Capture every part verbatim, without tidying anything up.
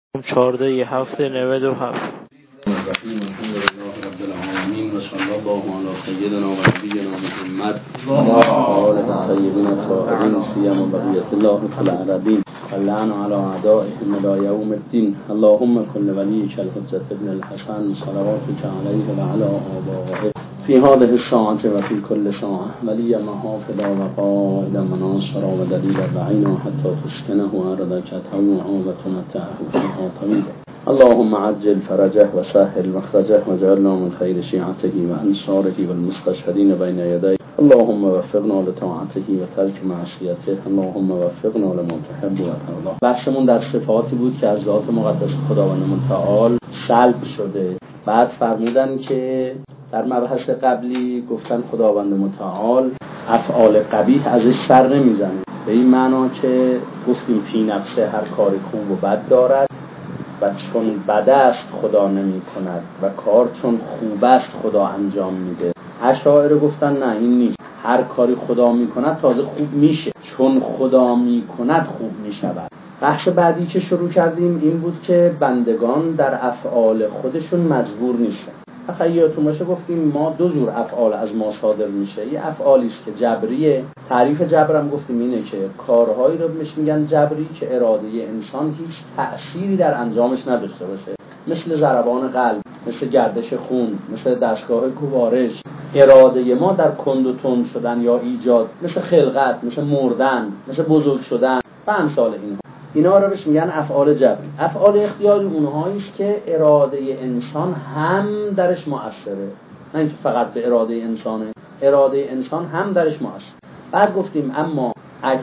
چهارده ی هفته نود و هفت. الرحیم الحمد لله رب العالمین و صلی الله علی سیدنا و نبینا محمد و آله الطیبین الطاهرین سیما بقیة الله فی العالمین واللعن علی اعدائهم الی یوم الدین. اللهم کن ولیک الحجة ابن الحسن صلواتک علیه و علی آبائه فی هذه الساعة و فی کل ساعة ولی محافظا و قائدا مناصرا و دلیلا بعینا حتی تسکنه ارضک طوعا و تمتعه فیها طویلا. اللهم عجل فرجه و سهل مخرجه و جعلنا من خیر شیعته و انصاره و المستشهدین بین یدیه. اللهم وفقنا لطاعته و ترک معصیته. اللهم وفقنا لما تحب و ترضى. بحثمون در صفاتی بود که از ذات مقدس خداوند متعال سلب شده. بعد فرمودن که در مبحث قبلی گفتن خداوند متعال افعال قبیح ازش سر نمیزنه، به این معنا که گفتیم فی نفسه هر کاری خوب و بد دارد و چون بد است خدا نمی کند و کار چون خوب است خدا انجام میده. اشاعره گفتن نه این نیست، هر کاری خدا می کند تازه خوب میشه، چون خدا می کند خوب میشود. بحث بعدی که شروع کردیم این بود که بندگان در افعال خودشون مجبور نیستن. تخیلتون باشه گفتیم ما دو جور افعال از ما صادر میشه. یه افعالی است که جبریه. تعریف جبرم گفتیم اینه که کارهایی رو بهش میگن جبری که اراده انسان هیچ تأثیری در انجامش نداشته باشه، مثل ضربان قلب، مثل گردش خون، مثل دستگاه گوارش. اراده ما در کند و تند شدن یا ایجاد، مثل خلقت، مثل مردن، مثل بزرگ شدن و امثال اینها، اینا رو بهش میگن افعال جبری. افعال اختیاری اونهایی است که اراده انسان هم درش مؤثره، نه اینکه فقط به اراده انسانه، اراده انسان هم درش مؤثره. بعد گفتیم اما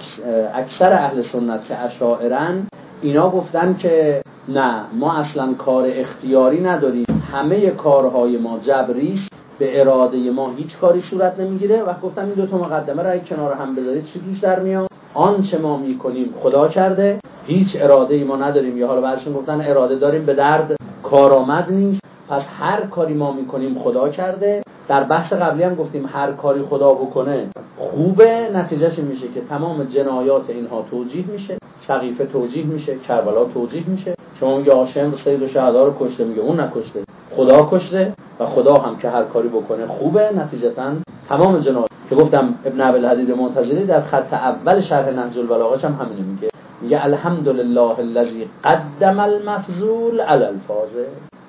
اکثر اهل سنت که اشاعرن اینا گفتن که نه، ما اصلا کار اختیاری نداریم، همه کارهای ما جبری است، به اراده ما هیچ کاری صورت نمیگیره. و گفتم این دو تا مقدمه را کنار هم بذارید چی توش در میاد؟ آنچه ما میکنیم خدا کرده، هیچ اراده ای ما نداریم، یا حالا بعضیشون گفتن اراده داریم به درد کارآمد نیست. پس هر کاری ما میکنیم خدا کرده. در بحث قبلی هم گفتیم هر کاری خدا بکنه خوبه، نتیجهش میشه که تمام جنایات اینها توجیه میشه، شقیفه توجیه میشه، کربلا توجیه میشه. شما میگه هاشم سید الشهدا رو کشته، میگه اون نکشته، خدا کشته. و خدا هم که هر کاری بکنه خوبه، نتیجتاً تمام جنایات. که گفتم ابن ابوالحدید معتزلی در خط اول شرح نهج البلاغه هم همین میگه، میگه الحمدلله الذی قدم المفضول علی الفاضل.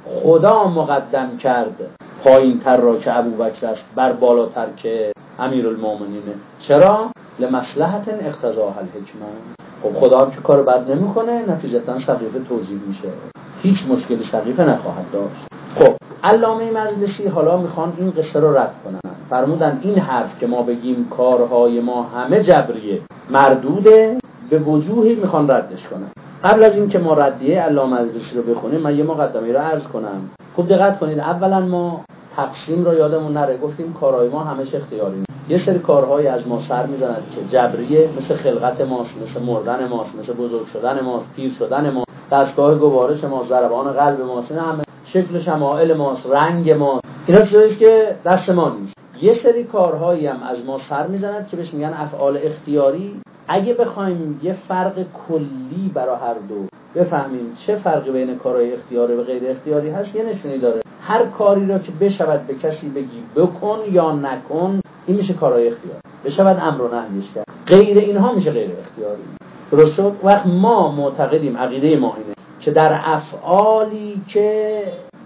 خدا مقدم کرد پایین تر را که ابوبکر است بر بالاتر که امیرالمومنینه. چرا؟ لمصلحت اقتضاها الحکمه. خب خدا هم که کار بد نمیکنه، نتیجتا شقیقه توجیه میشه، هیچ مشکلی شقیقه نخواهد داشت. خب علامه مجلسی حالا میخوان این قصه رو رد کنن. فرمودن این حرف که ما بگیم کارهای ما همه جبریه مردوده، به وجوهی میخوان ردش کنن. قبل از این که ما ردیه علامه مجلسی رو بخونیم من یه مقدمه رو عرض کنم. خوب دقت کنید. اولا ما تقسیم رو یادمون نره، گفتیم کارهای ما همش اختیاری. یه سری کارهای از ما سر میزنند که جبریه، مثل خلقت ماست، مثل مردن ماست، مثل بزرگ شدن ماست، پیر شدن ماست، دستگاه گوارش ماست، ضربان قلب ماست، اینا همه شکل شمائل ماست، رنگ ماست، اینا چیزایی که دست ما نیست. یه سری کارهایی هم از ما سر میزنند که بهش میگن افعال اختیاری. اگه بخوایم یه فرق کلی برای هر دو بفهمیم چه فرقی بین کارهای اختیاری و غیر اختیاری هست، یه نشونی داره. هر کاری را که بشود به کسی بگی بکن یا نکن، این میشه کارهای اختیاری، بشود امر و نهیش کرد. غیر اینها میشه غیر اختیاری. درست شد؟ وقت ما معتقدیم، عقیده ما اینه که در افعالی که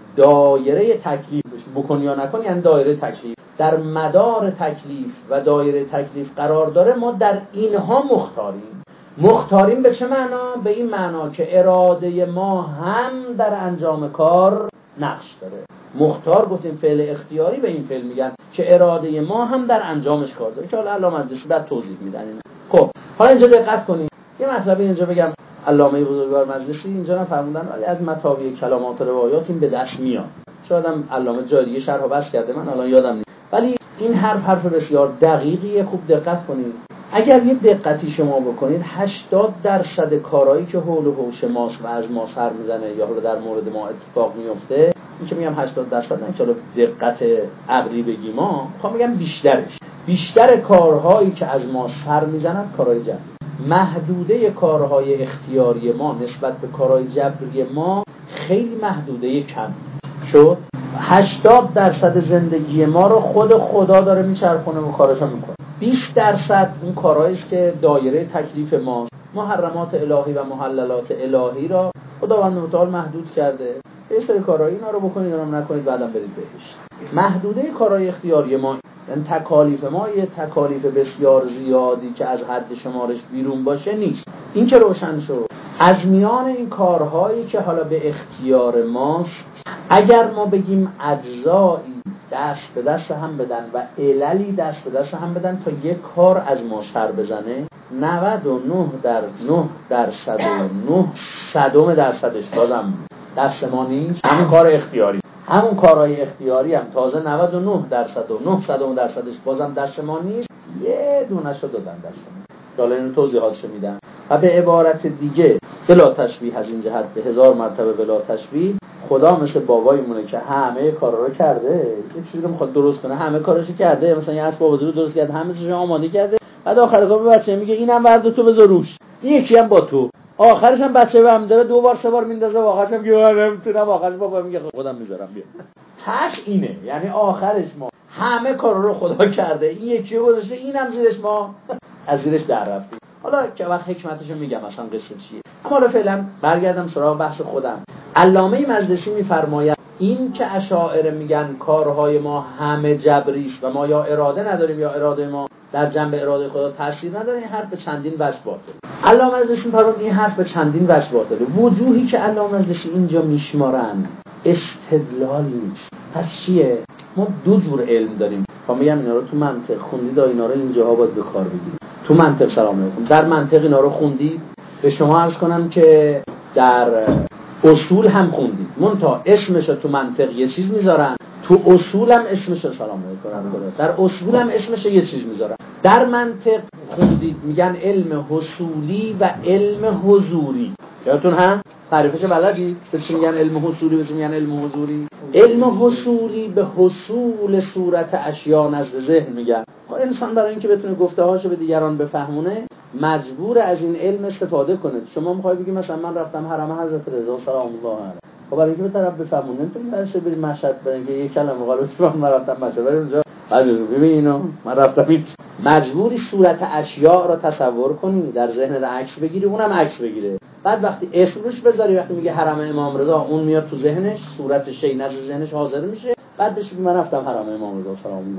دایره تکلیف بکن یا نکن، یعنی دایره تکلیف در مدار تکلیف و دایره تکلیف قرار داره، ما در اینها مختاریم. مختاریم به چه معنا؟ به این معنا که اراده ما هم در انجام کار نقش داره. مختار گفتیم فعل اختیاری به این فعل میگن که اراده ما هم در انجامش کار داره، که حالا علامه مجلسی در توضیح میدن. خب حالا اینجا دقت کنید، یه مطلبی اینجا بگم. علامه بزرگوار مجلسی اینجا هم فرمودن ولی از متاوی کلامات و روایات این به دست میاد. شاید هم علامه جای دیگه شرح و بحث کرده، من الان یادم نیست، ولی این حرف حرف بسیار دقیقیه. خوب دقت کنید. اگر یه دقتی شما بکنید، هشتاد درصد کارهایی که حول و حوش ماست و از ما سر میزنه یا حالا در مورد ما اتفاق میفته، این که میگم هشتاد درصد نه که دقت عقلی بگیم، ما میخوام میگم بیشترش، بیشتر کارهایی که از ما سر میزنن کارهای جبری. محدوده کارهای اختیاری ما نسبت به کارهای جبری ما خیلی محدوده کم شد. هشتاد درصد زندگی ما رو خود خدا داره میچرخونه و کاراشو میکنه. بیست درصد اون کارهایی است که دایره تکلیف ما، محرمات الهی و محللات الهی را خداوند متعال محدود کرده. یه سری کارهایی اینا رو بکنید، اونم نکنید، بعدم برید بهش. محدوده کارهای اختیاری ما، یعنی تکالیف ما یه تکالیف بسیار زیادی که از حد شمارش بیرون باشه نیست. این که روشن شد، از میان این کارهایی که حالا به اختیار ماست، اگر ما بگیم اجزایی دست به دست هم بدن و عللی دست به دست هم بدن تا یک کار از ما سر بزنه، نود و نه در نه درصد و نه صدم درصدش بازم دست ما نیست. همون کار اختیاری، همون کارهای اختیاری هم تازه نود و نه درصد و نه صدم درصدش بازم دست ما نیست. یه دونش رو دادن دست ما. حالا اینو توضیحاتش میدم. و به عبارت دیگه بلا تشبیه، از این جهت به هزار مرتبه بلا تشبیه، خدا مثل بابایمونه که همه کارا رو کرده، یه چیزی رو میخواد درست کنه، همه کاراشو کرده، مثلا یه اسباب بازی رو درست کرده، همه چیزو آماده کرده، بعد آخر کار به بچه میگه اینم ورد تو بذار روش، این یکی هم با تو، آخرش هم بچه بهم داره دو بار سه بار میندازه، آخرش هم میگه نمیتونم، آخرش بابا میگه خودم میذارم بیا. تاش اینه، یعنی آخرش ما همه کارا رو خدا کرده، این یکی رو گذاشته، اینم زیرش ما از زیرش در رفتیم. حالا که وقت حکمتشو میگم اصلا قصه چیه. حالا فعلا برگردم سراغ بحث خودم. علامه مجلسی میفرماید این که اشاعره میگن کارهای ما همه جبری است و ما یا اراده نداریم یا اراده ما در جنب اراده خدا تاثیر نداره، این حرف به چندین وجه باطله. علامه مجلسی میفرماید این حرف به چندین وجه باطله. وجوهی که علامه مجلسی اینجا میشمارن استدلال نیست. پس چیه؟ ما دو جور علم داریم. ما میگم اینا رو تو منطق خوندید، اینا رو اینجاها باید به کار بگیرید. تو منطق سلام علیکم، در منطق اینا رو خوندید، به شما عرض کنم که در اصول هم خوندید، منتها اسمش رو تو منطق یه چیز میذارن، تو اصول هم اسمش رو سلام علیکم، در اصول هم اسمش رو یه چیز میذارن. در منطق خوندید میگن علم حصولی و علم حضوری، یادتون ها؟ تعریفش بلدی؟ به چی میگن علم حصولی، به چی میگن علم حضوری؟ علم حصولی به حصول صورت اشیا نزد ذهن میگن. خب انسان برای اینکه بتونه گفته هاشو به دیگران بفهمونه مجبور از این علم استفاده کنه. شما میخوای بگی مثلا من رفتم حرم حضرت رضا سلام الله علیه، خب برای اینکه به طرف بفهمونه نمیتونی برش بری مشهد برای اینکه یک کلمه قالب من رفتم مشهد برای اونجا بعضی ببین اینو من رفتم این، مجبوری صورت اشیاء را تصور کنی، در ذهنت عکس بگیری، اونم عکس بگیره، بعد وقتی اسم روش بذاری، وقتی میگه حرم امام رضا اون میاد تو ذهنش، صورت شی نزد ذهنش حاضر میشه، بعد بهش من رفتم حرم امام رضا سلام الله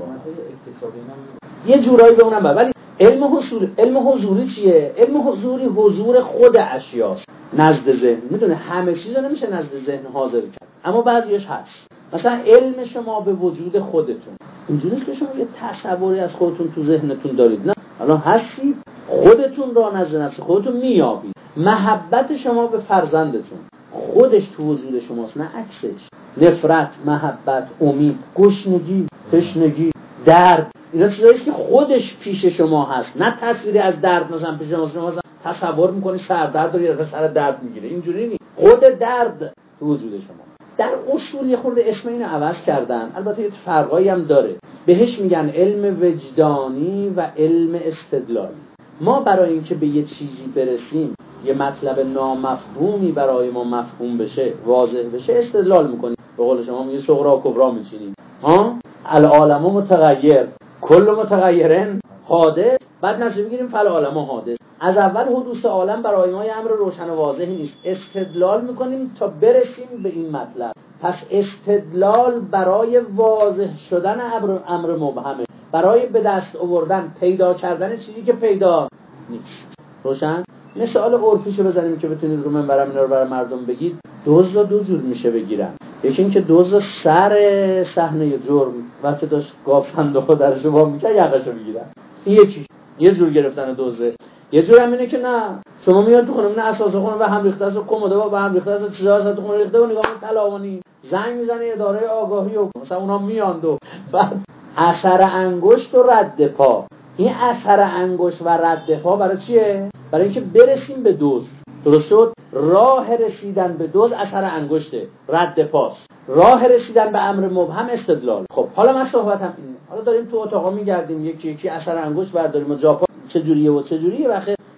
علیه. یه جورایی به اونم بر. ولی علم حضور، علم حضوری چیه؟ علم حضوری حضور خود اشیاست نزد ذهن. میدونه همه چیز نمیشه نزد ذهن حاضر کرد، اما بعضیش هست. مثلا علم شما به وجود خودتون اینجوریه که شما یه تصوری از خودتون تو ذهنتون دارید، نه الان هستید، خودتون را نزد نفس خودتون میابید. محبت شما به فرزندتون خودش تو وجود شماست، نه عکسش. نفرت، محبت، امید، گشنگی، تشنگی، درد، اینا چیزایی که خودش پیش شما هست، نه تصویری از درد. مثلا پیش شما شما تصور میکنی سر درد داری یا سر درد میگیره، اینجوری نیست. خود درد تو وجود شما. در اصول یه خورده اسم اینو عوض کردن، البته یه فرقایی هم داره. بهش میگن علم وجدانی و علم استدلالی. ما برای اینکه به یه چیزی برسیم، یه مطلب نامفهومی برای ما مفهوم بشه، واضح بشه، استدلال میکنیم. به قول شما میگه صغرا و کبرا میچینیم. ها؟ العالم متغیر، کل متغیرن حادث، بعد نتیجه میگیریم فالعالم حادث. از اول حدوث عالم برای ما یه امر روشن و واضحی نیست، استدلال میکنیم تا برسیم به این مطلب. پس استدلال برای واضح شدن امر مبهمه، برای به دست آوردن، پیدا کردن چیزی که پیدا نیست. روشن؟ مثال عرفیشو بزنیم که بتونید رو منبرم اینا رو برای مردم بگید. دزد دو جور میشه بگیرن. یکی این که دزد سر صحنه جرم وقتی داشت گاف صندوق درش وا میکنه یقشو میگیرن، این یکیش یه جور گرفتن دزده. یه جور هم اینه که نه، شما میاد تو خونه، نه اساس خونه به هم ریخته است و کمد با به هم ریخته است، چیزا هست تو خونه ریخته و نگاه میکنه تلاوانی زنگ میزنه اداره آگاهی و مثلا اونا میاند و بعد اثر انگشت و رد پا. این اثر انگشت و رد پا برای چیه؟ برای اینکه برسیم به دوز. درست شد؟ راه رسیدن به دوز اثر انگشته، رد پاست. راه رسیدن به امر مبهم استدلال. خب حالا من صحبتم اینه. حالا داریم تو اتاقا میگردیم، یکی یکی اثر انگشت برداریم و جاپا چه جوریه و چه جوریه، وقت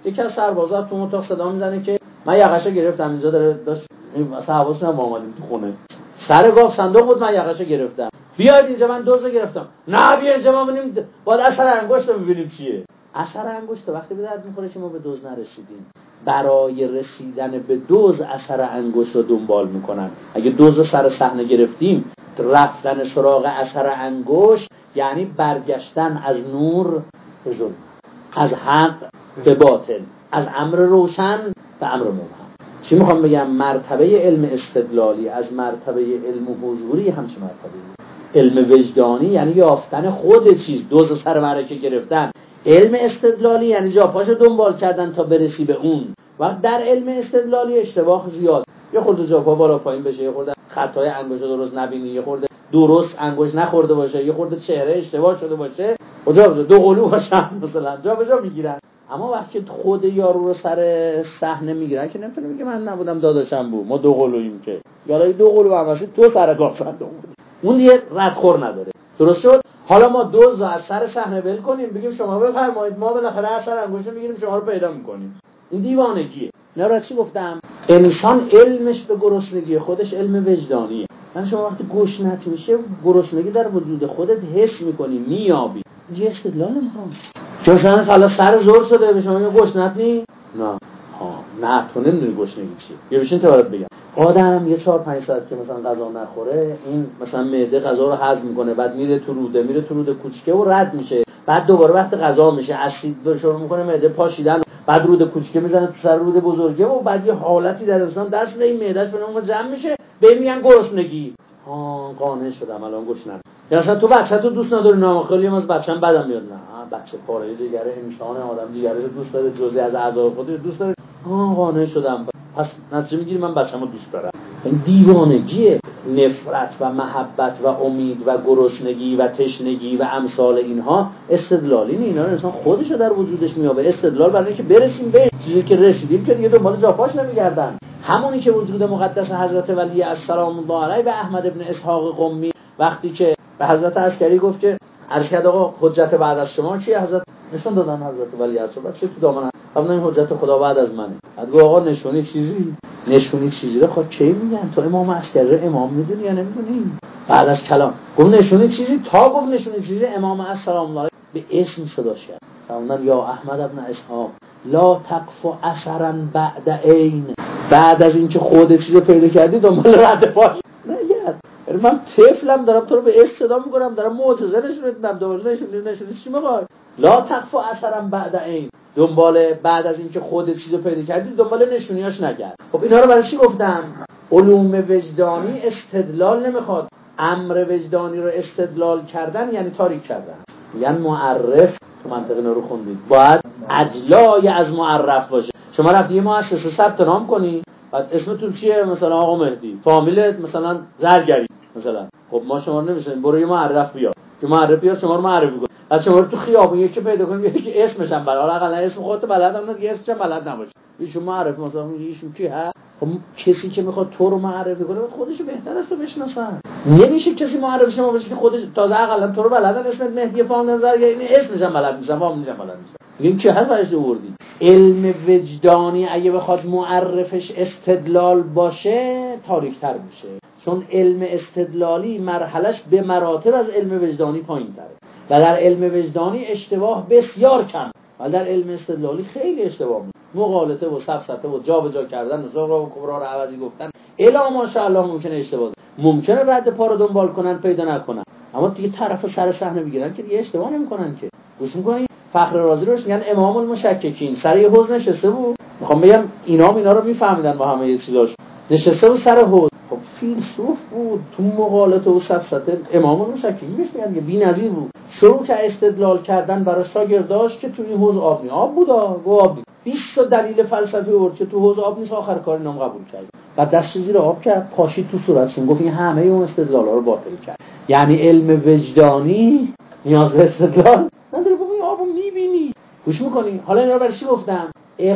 یکی از سربازا تو اتاق صدا میزنه که من یقشه گرفتم، اینجا داره داشت مثلا حواسم ما اومدیم تو خونه، سر گاف صندوق بود، من یقشه گرفتم، بیاید اینجا من دزد گرفتم. نه بیا اینجا ما ببینیم، باید اثر انگشت رو ببینیم چیه. اثر انگشت وقتی به درد میخوره که ما به دزد نرسیدیم. برای رسیدن به دزد اثر انگشت رو دنبال میکنن. اگه دزد سر صحنه گرفتیم، رفتن سراغ اثر انگشت یعنی برگشتن از نور به ظلم، از حق به باطل، از امر روشن به امر مبهم. چی میخوام بگم؟ مرتبه علم استدلالی از مرتبه علم حضوری همچه مرتبه علم وجدانی یعنی یافتن خود چیز، دوز سر معرکه گرفتن. علم استدلالی یعنی جا پاشو دنبال کردن تا برسی به اون. وقت در علم استدلالی اشتباه زیاد، یه خورده جا پا بالا پایین بشه، یه خورده خطای انگشت درست نبینی، یه خورده درست انگشت نخورده باشه، یه خورده چهره اشتباه شده باشه، جا به جا دو قلو باشن مثلا جا به جا میگیرن. اما وقتی خود یارو رو سر صحنه میگیرن که نمیتونه میگه من نبودم داداشم بود، ما دو قلوییم، که یالا دو قلو هم واسه تو سر گافتن بود، اون دیگه ردخور نداره. درست شد؟ حالا ما دوز از سر صحنه ول کنیم بگیم شما بفرمایید، ما بالاخره اثر انگشت میگیریم شما رو پیدا میکنیم. این دیوانگیه. نه را چی گفتم؟ انسان علمش به گرسنگی خودش علم وجدانیه. من شما وقتی گشنت میشه گرسنگی در وجود خودت حس میکنی، میابی. یه استدلال نمیخوام. چون شما حالا سر زور شده به شما میگه گشنت نی؟ نه. ها، نه تو نمیدونی گشنگی چیه. یه بشین تو برات بگم. آدم یه چهار پنج ساعت که مثلا غذا نخوره، این مثلا معده غذا رو هضم میکنه، بعد میره تو روده، میره تو روده کوچیکه و رد میشه، بعد دوباره وقت غذا میشه اسید به شروع میکنه معده پاشیدن، بعد روده کوچیکه میزنه تو سر روده بزرگه و بعد یه حالتی در انسان دست میده این معدهش به نوع جمع میشه، به میگن گرسنگی. ها قانع شدم الان گشنم. یا اصلا تو بچه تو دوست نداری؟ نه خیلی از بچه‌م بدم میاد. نه بچه پاره جگره انسان آدم دیگرش دوست داره، جزئی از اعضای خودش دوست داره. ها قانع شدم. پس نتیجه میگیری من بچه‌مو دوست دارم. این دیوانگیه. نفرت و محبت و امید و گرسنگی و تشنگی و امثال اینها استدلالی نه، اینا انسان خودشو در وجودش میابه. استدلال برای اینکه برسیم به چیزی که رسیدیم که دیگه دنبال جاپاش نمیگردن. همونی که وجود مقدس حضرت ولی السلام الله علیه به احمد ابن اسحاق قمی وقتی که به حضرت عسکری گفت که ارشد آقا حجت بعد از شما چیه؟ حضرت نشون دادن حضرت ولی الصبح چه تو دامن قبل این حجت خدا بعد از منه. بعد گفت آقا نشونی چیزی نشونی چیزی رو خود چی میگن؟ تو امام عسکری رو امام میدونی یا نمیدونی؟ بعد از کلام گفت نشونی چیزی، تا گفت نشونی چیزی امام السلام الله به اسم صداش کرد. فرمودن یا احمد ابن اسحاق لا تقف اثرا بعد عین، بعد از اینکه خودت چیزو پیدا کردی دنبال رد پاش نگرد. من طفلم دارم تو رو به اسم صدا میکنم، دارم معتزله نشونت میدم، دنبال نشونی نشونی چی میخوای؟ لا تقف اثرا بعد عین، دنبال بعد از اینکه خودت چیزو پیدا کردی دنبال نشونیاش نگرد. خب اینا رو برای چی گفتم؟ علوم وجدانی استدلال نمیخواد. امر وجدانی رو استدلال کردن یعنی تاریک کردن، یعنی معرف. تو منطقه اینا رو خوندید باید اجلای از معرف باشه. شما رفتی یه مؤسسه ثبت نام کنی، بعد اسمتون چیه؟ مثلا آقا مهدی، فامیلت مثلا زرگری مثلا. خب ما شما رو نمیشنیم، برو یه معرف بیا که معرف بیا شما رو معرفی کن. از شما رو تو خیابون یکی پیدا کنیم یکی اسمش هم بلد، حالا اسم خودت بلدم نه، اسمش هم بلد نباشه، ایشون معرف مثلا ایشون کی ها؟ خب کسی که میخواد تو رو معرفی کنه خودشو بهتر از تو بشناسن. نمیشه کسی معرفی شما باشه که خودش تازه عقلا تو رو بلدن، اسمت مهدی فامیل زرگری، این اسمش هم بلد نیست، فامیلش هم بلد نیست. این چه هست برش آوردی؟ علم وجدانی اگه بخواد معرفش استدلال باشه تاریک‌تر میشه، چون علم استدلالی مرحلش به مراتب از علم وجدانی پایین‌تره و در علم وجدانی اشتباه بسیار کم و در علم استدلالی خیلی اشتباه میشه، مغالطه و سفسطه و جابجا کردن و صغرا و کبرا رو عوضی گفتن. الا ماشاءالله ممکنه اشتباه، ممکنه رد پا رو دنبال کنن پیدا نکنن، اما دیگه طرف سر صحنه میگیرن که دیگه اشتباه نمیکنن که. گوش میکنین فخر رازی روش میگن امام المشککین، سر یه حوض نشسته بود. میخوام بگم اینا اینا رو میفهمیدن با همه چیزاش، نشسته بود سر حوض. خب فیلسوف بود، تو مغالطه و سفسطه امام المشککین بهش میگن که بی‌نظیر بود. شروع که استدلال کردن برای شاگرداش که تو این حوض آب نی، آب بود آب آب نی. بیست تا دلیل فلسفی آورد که تو حوض آب نیست، آخر کار نام قبول کرد. بعد دست زیر آب کرد، پاشید تو صورتشون، گفت این همه اون استدلالا رو باطل کرد. یعنی علم وجدانی نیاز به استدلال نداره، بابا آبو میبینی گوش میکنی. حالا اینا برای چی گفتم؟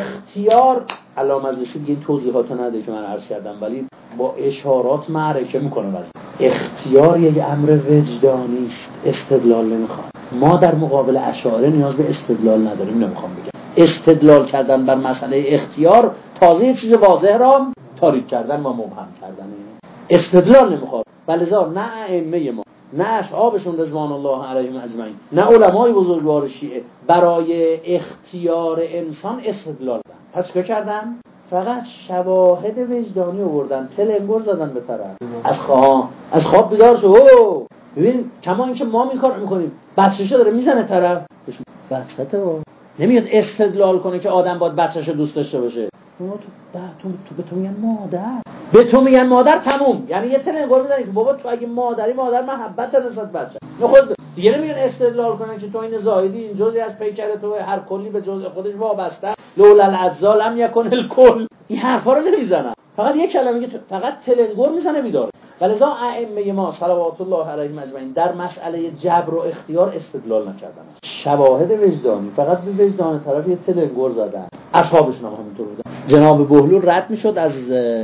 اختیار علامه مجلسی دیگه این توضیحاتو نده که من عرض کردم، ولی با اشارات معرکه میکنه. ولی اختیار یک امر وجدانی است، استدلال نمیخواد. ما در مقابل اشاعره نیاز به استدلال نداریم. نمیخوام بگم استدلال کردن بر مسئله اختیار تازه یه چیز واضح را تاریک کردن و مبهم کردن. استدلال نمیخواد. ولذا نه ائمه ما، نه اصحابشون رضوان الله علیهم اجمعین، نه علمای بزرگوار شیعه برای اختیار انسان استدلال کردن. پس چه کردن؟ فقط شواهد وجدانی آوردن، تلنگر زدن به طرف. از خواب از خواب بیدار شو. اوه ببین کما اینکه ما این کار میکنیم، بچه‌شو داره میزنه طرف، بچه‌ته با نمیاد استدلال کنه که آدم باید بچه‌شو دوست داشته باشه. تو تو تو تو به تو میگن مادر، به تو میگن مادر تموم. یعنی یه تلنگر میزنی که بابا تو اگه مادری مادر محبت نسبت بچه. نه خود دیگه نمیگن استدلال کنن که تو این زاهدی این جزئی از پیکر تو، هر کلی به جزء خودش وابسته، لولا الاجزا لم یکن الکل. این حرفا رو نمیزنن، فقط یک کلمه میگه، فقط تلنگر میزنه بیداره. ولذا ائمه ما صلوات الله علیهم اجمعین در مسئله جبر و اختیار استدلال نکردن، شواهد وجدانی فقط به وجدان طرف یه تلنگر زدن. اصحابشون هم همینطور بودن. جناب بهلول رد میشد از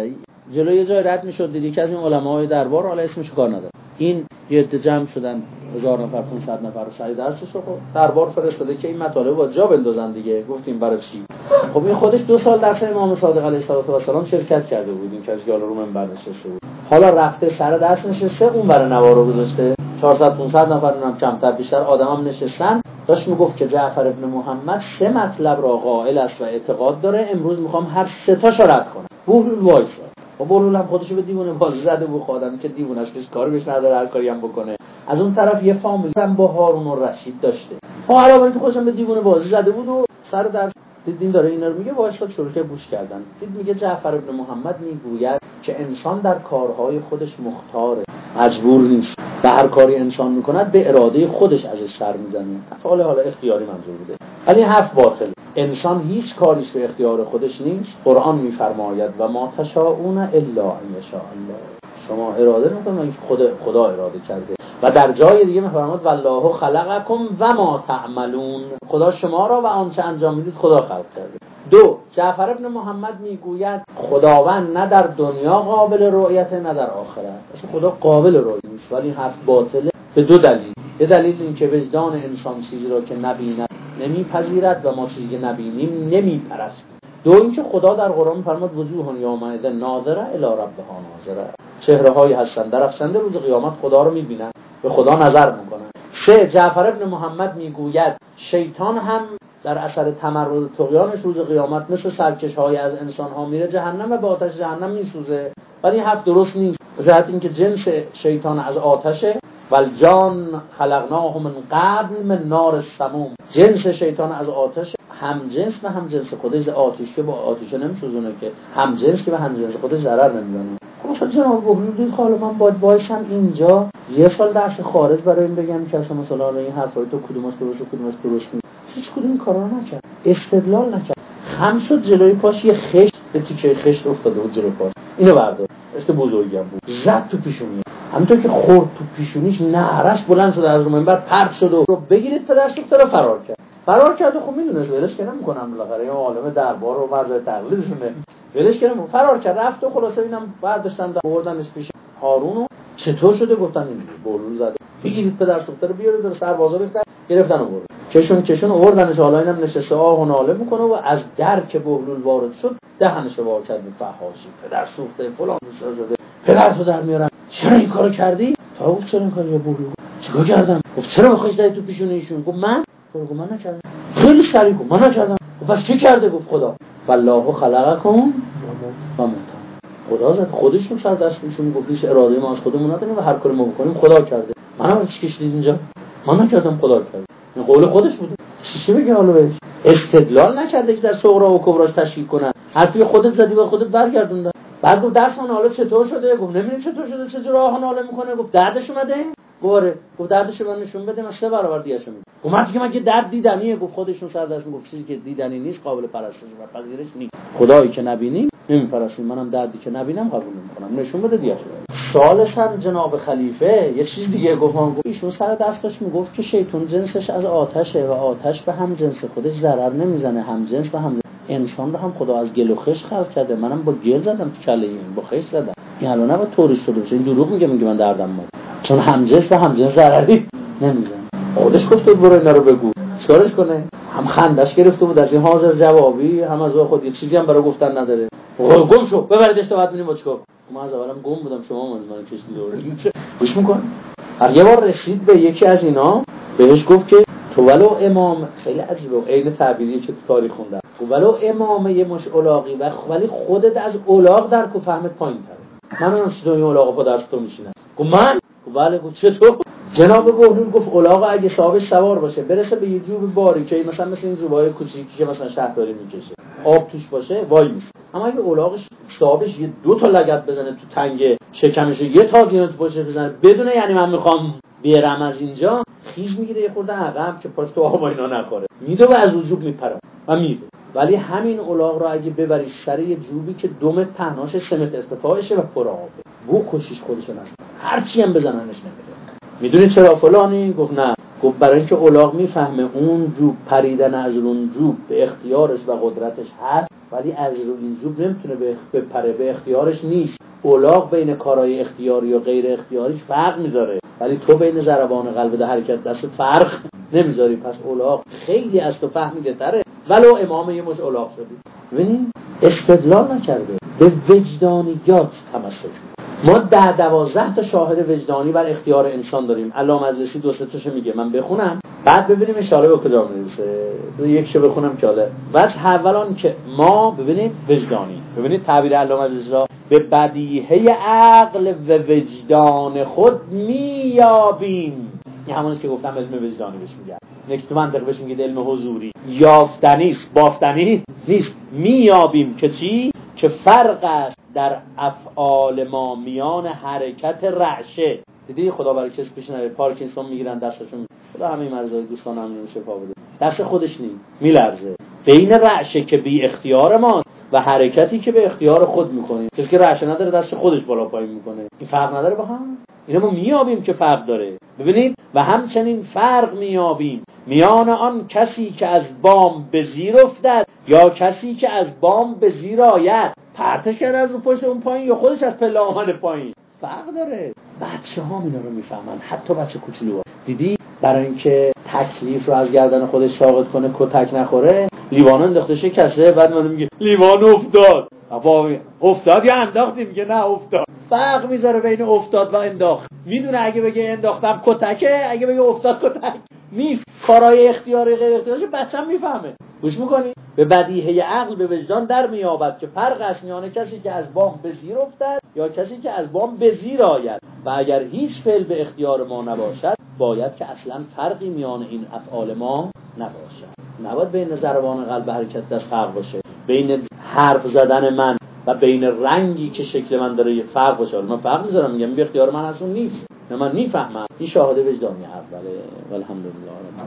جلوی یه جای رد میشد، دیدی که از این علماهای دربار، حالا اسمش کار نداره، این یه عده جمع شدن، هزار نفر پانصد نفر رو سعی درسش رو دربار فرستاده که این مطالب با جا بندازن دیگه. گفتیم برای چی؟ خب این خودش دو سال درس امام صادق علیه السلام شرکت کرده بود، این کسی که حالا رو منبر نشسته بود، حالا رفته سر درس نشسته، اون برای نوارو گذاشته، چهارصد پانصد نفر اونم کمتر بیشتر آدمام نشستن. داشت میگفت که جعفر ابن محمد سه مطلب را قائل است و اعتقاد داره، امروز میخوام هر سه تاشو رد کنم. بهلول وایسا و بهلول هم خودشو به دیوونه بازی زده بود، خودم که دیوونه است، هیچ کاری بهش نداره، هر کاری هم بکنه. از اون طرف یه فامیل هم با هارون الرشید داشته، ها علاوه تو خودش به دیوونه بازی زده بود و سر درس دیدین داره اینا رو میگه، وایسا شروع که گوش کردن. دید میگه جعفر ابن محمد میگوید که انسان در کارهای خودش مختاره، مجبور نیست، و هر کاری انسان میکند به اراده خودش ازش سر میزنه. حالا حالا اختیاری منظور بوده، ولی حرف باطل. انسان هیچ کاریش به اختیار خودش نیست. قرآن میفرماید و ما تشاءون الا ان یشاء الله، شما اراده نکنید که خود خدا اراده کرده. و در جای دیگه میفرماید والله خلقکم و ما تعملون، خدا شما را و آنچه انجام میدید خدا خلق کرده. دو، جعفر ابن محمد میگوید خداوند نه در دنیا قابل رؤیت نه در آخرت. اصلا خدا قابل رؤیت نیست، ولی حرف باطله به دو دلیل. یه دلیل این که وجدان انسان چیزی را که نبیند نمیپذیرد و ما چیزی که نبینیم نمیپرستیم. دو، این که خدا در قرآن میفرماید وجوه یومئذ ناظره الی ربها ناظره، چهره هایی هستند درخشنده روز قیامت خدا رو میبینن، به خدا نظر میکنن. سه، جعفر ابن محمد میگوید شیطان هم در اثر تمرد طغیانش روز قیامت مثل سرکش های از انسان ها میره جهنم و به آتش جهنم میسوزه. ولی این حرف درست نیست. ذات این که جنس شیطان از آتشه، والجان خلقناه من قبل من نار السموم، جنس شیطان از آتش، هم جنس و هم جنس خودش آتش که با آتش نمیسوزونه، که هم جنس که به هم جنس خودش ضرر نمیزنه. مثلا جناب بهلول حالا من باید وایسم اینجا یه سال درس خارج برای این بگم که اصلا مثلا این حرفای تو کدومش درست و کدومش درست نیست. هیچ کدوم این کارا نکرد، استدلال نکرد. خم شد جلوی پاش یه خشت، یه تیکه خشت افتاده بود جلوی پاش، اینو برداشت، است بزرگم بود، زد تو پیشونی، همونطور که خورد تو پیشونیش نعرش بلند شد از رو منبر پرت شد و رو بگیرید پدر سوخته رو فرار کرد. فرار کرد و خب میدونست ولش که نمی‌کنم، بالاخره این عالم دربار و مرز تقلیدشونه، ولش کردم فرار کرد رفت و خلاصه اینم برداشتن آوردنش پیش هارون. چطور شده؟ گفتن اینجوری بهلول زده، بگیرید پدر سوخته رو بیارید و سربازا ریختن گرفتن آورد، کشون کشون آوردنش. حالا اینم نشسته آه و ناله میکنه و از در که بهلول وارد شد دهنش وا کرد به فحاشی، پدر سوخته فلان شده، پدرتو در میارن، چرا این کارو کردی؟ تا گفت چرا این کارو بهلول چیکار کردم؟ گفت چرا بخوش دادی تو پیشون ایشون؟ گفت من گفت من نکردم. خیلی سریع گفت من نکردم. گفت پس کی کرده؟ گفت خدا. والله خلقکم و ما خدا زد، خودشون سر دست میشون میگفت هیچ اراده ما از خودمون نداریم و هر کاری ما بکنیم خدا کرده. منم چی کشیدید اینجا؟ من نکردم، خدا کرده. این قول خودش بوده. چی بگه حالا بهش؟ استدلال نکرده که در صغرا و کبراش تشکیل کنن. حرفی خودت زدی و خودت برگردوندن. بعد گفت درس من حالا چطور شده؟ گفت نمیدونم چطور شده، چه جوری آهن حاله میکنه. گفت دردش اومده؟ گوره. گفت دردش من نشون بده، من سه برابر دیگه‌شو میگم. گفت من که مگه درد دیدنیه؟ گفت خودشون سر دست میگفت چیزی که دیدنی نیست قابل پرستش و پذیرش نیست. خدایی که نبینیم نمیپرستیم، منم دردی که نبینم قبول نمیکنم، نشون بده دیگه‌شو. سالسن جناب خلیفه یه چیز دیگه گفتم، گفت ایشون سر دستش میگفت که شیطان جنسش از آتشه و آتش به هم جنس خودش ضرر نمیزنه، هم جنس به هم جنس. انسان رو هم خدا از گل و خش خلق کرده، منم با گل زدم تو کله این، با خش زدم. این الان نباید طوریش شده باشه، این دروغ میگه، میگه من دردم اومد، چون هم جنس به هم جنس ضرری نمیزنه. خودش گفت برو اینا رو بگو، چیکارش کنه؟ هم خندش گرفته بود از این حاضر جوابی، هم از خود یک چیزی هم برای گفتن نداره. گم شو ببریدش تا بعد ببینیم چیکار. ما از اولم گم بودم، شما من من کشید دور گوش میکن. هر یه بار رسید به یکی از اینا بهش گفت که تو ولو امام، خیلی عجیبه عین تعبیری که تو تاریخ خوندم، ولو امام یه مش الاغی و ولی خودت از الاغ درک و فهمت پایین تره. من اون چطور این الاغ پا دست تو میشینم؟ گفت من؟ گفت بله. گفت چطور؟ جناب بهلول گفت الاغ اگه صاحبش سوار باشه برسه به یه جوب باریکه مثلا مثل این جوبای کوچیکی که مثلا شهرداری میکشه آب توش باشه وای میشه، اما اگه الاغش صاحبش یه دو تا لگد بزنه تو تنگ شکمش یه تاگینو تو پشتش بزنه بدونه یعنی من میخوام بیرم از اینجا، خیز میگیره یه خورده عقب که پاش تو آب اینا نخوره، میده و از وجوب میپره و میره. ولی همین الاغ رو اگه ببری سر یه جوبی که دو متر پهناش سه متر ارتفاعشه و پر آبه، بو کشیش خودشو نشه، هر چی هم بزننش نمیره. میدونی چرا فلانی؟ گفت نه. گفت برای اینکه الاغ میفهمه اون جوب پریدن از اون جوب به اختیارش و قدرتش هست، ولی از این جوب نمیتونه به پره، به اختیارش نیست. الاغ بین کارهای اختیاری و غیر اختیاریش فرق میذاره، ولی تو بین ضربان قلب و حرکت دستت فرق نمیذاری. پس الاغ خیلی از تو فهمیده تره، ولو امام یه مش الاغ شدی. ببینید استدلال نکرده، به وجدانیات تمسک. ما ده دوازده تا شاهد وجدانی بر اختیار انسان داریم. علامه مجلسی دو سه تاشو میگه، من بخونم بعد ببینیم ان شاء الله به کجا میرسه. یکشو بخونم که حالا وجه اولان که ما ببینید وجدانی، ببینید تعبیر علامه مجلسی به بدیهه عقل و وجدان خود میابیم. این همونیست که گفتم علم وجدانی بهش میگن، یک تو منطق بهش میگه علم حضوری، یافتنی است بافتنی نیست. میابیم که چی؟ که فرق است در افعال ما میان حرکت رعشه. دیدی خدا برای کسی پیش نره پارکینسون میگیرن دستشون، خدا همه مرزای دوستان همین رو شفا بده، دست خودش نی میلرزه. بین رعشه که بی اختیار ماست و حرکتی که به اختیار خود میکنیم، کسی که رعشه نداره دست خودش بالا پایین میکنه، این فرق نداره با هم. اینو ما میابیم که فرق داره. ببینید و همچنین فرق میابیم میان آن کسی که از بام به زیر افتد یا کسی که از بام به زیر آید، پرتش کرده از رو پشت اون پایین یا خودش از پله آمده پایین، فرق داره. بچه ها اینا رو میفهمن، حتی بچه کوچولو. دیدی برای اینکه تکلیف رو از گردن خودش ساقط کنه کتک نخوره، لیوان انداخته شکسته، بعد منو میگه لیوان افتاد. بابا افتاد یا انداختی؟ میگه نه افتاد. فرق میذاره بین افتاد و انداخت. میدونه اگه بگه انداختم کتکه، اگه بگه افتاد کتک نیست. کارهای اختیاری غیر اختیاریش بچه‌م میفهمه. گوش میکنی؟ به بدیهه عقل به وجدان در میابد که فرق است میان کسی که از بام به زیر افتد یا کسی که از بام به زیر آید، و اگر هیچ فعل به اختیار ما نباشد باید که اصلا فرقی میان این افعال ما نباشد. نباید بین ضربان قلب حرکت دست فرق باشه، بین حرف زدن من و بین رنگی که شکل من داره یه فرق باشه. من فرق میذارم، میگم به اختیار من اصلا نیست، نه من میفهمم. این شاهد وجدانی اوله. والحمدلله.